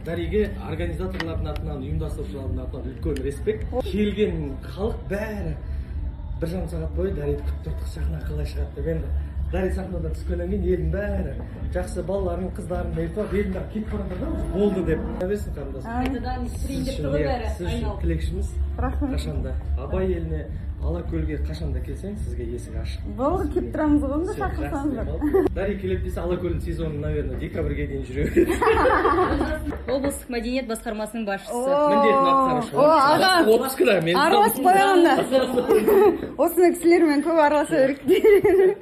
Дариге организаторлардың атынан, ұйымдастырушылардың атынан үлкен респект. Келген халық бәрі 1,5 сағат бойы Дариді күтіп тұрдық, сахна қалай шығады деп. Енді Дари сахнадан түскеннен кейін елдің бәрі жақсы балаларын, қыздарын ертіп, елдің бәрі кетіп барғандар да болды деп. Берсін қарындасым. Қайтадан сіздің деп тұр бәрі. Сіз үшін тілекшіміз. Қашанда Абай еліне, Алакөлге қашанда келсең, сізге есік ашық. Болды, келіп тұрамыз ғой, онда шақырсаңыздар. Дари келіп десе, Алакөлдің сезоны, наверное, декабрьге дейін жүре береді. Облыстық мәдениет басқармасының басшысы. Міндетін атқарушы. Аға, 30 кг. араласып қойғанда. Осыны кісілермен көп араласа берейік.